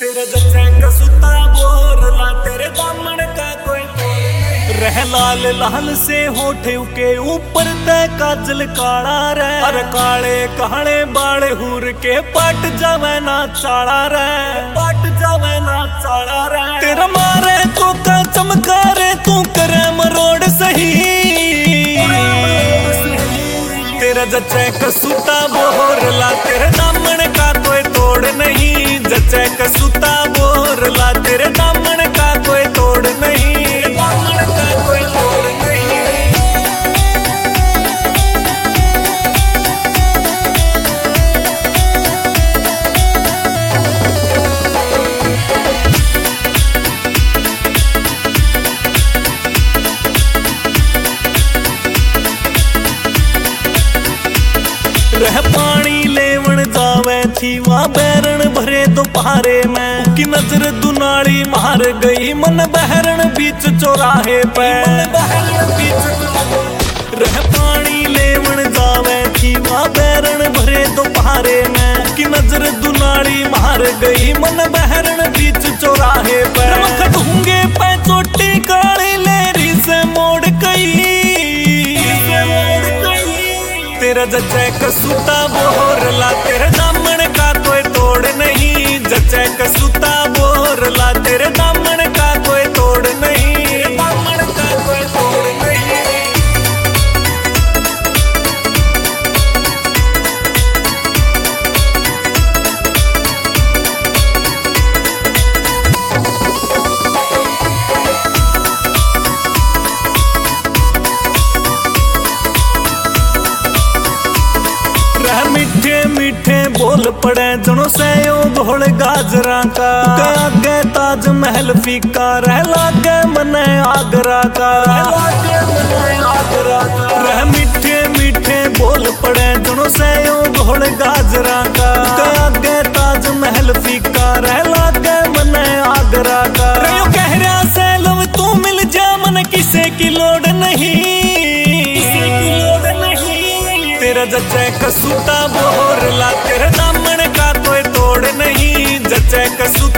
तेरे जच्चे का सुता बोरला तेरे दामन का कोई रह लाल लाल से होठे के ऊपर तय काजल काला रे अरे काले काले बाले हूर के पट जावे ना चाड़ा रे पट जावे ना चाड़ा रे तेरा मारे तो का चमका रे तू करे मरोड़ सही तेरा जच्चे का सुता बोरला तेरे दामन का कोई तोड़ नहीं जच्चे का सुता बोरला तेरे दामन का कोई तोड़ नहीं दामन का कोई तोड़ नहीं। रह पानी लेवन जावे थी वहाँ बैरन भरे दोपहरे में की नजर दुनाली मार गई मन बहरन बीच चौराहे पे रह पानी लेवन जावे थी वहाँ बैरन भरे दोपहरे में की नजर दुनाली मार गई मन बहरन बीच चौराहे पे ढूंगे पे चोटी काली लेरी से मोड़ गई तेरा जच्चे का सुता बोरला तेरे दामन का कोई तोड़ नहीं जच्चे का सुता बोरला तेरे दामन का कोई तोड़ नहीं दामन का कोई तोड़ नहीं। मीठे मीठे बोल पड़े जनो से घोल गाजरा का आगे ताजमहल फीका रह लागे मने आगरा का रह मीठे मीठे बोल पड़े जनो से घोल गाजरा का आगे ताजमहल फीका रह लागे मने आगरा का कह रहा से लव तू मिल जा मन किसे की लोड़ नहीं तेरा जच्चे का सुता बोरला तेरे दामन का कोई तोड़ नहीं जच्चे का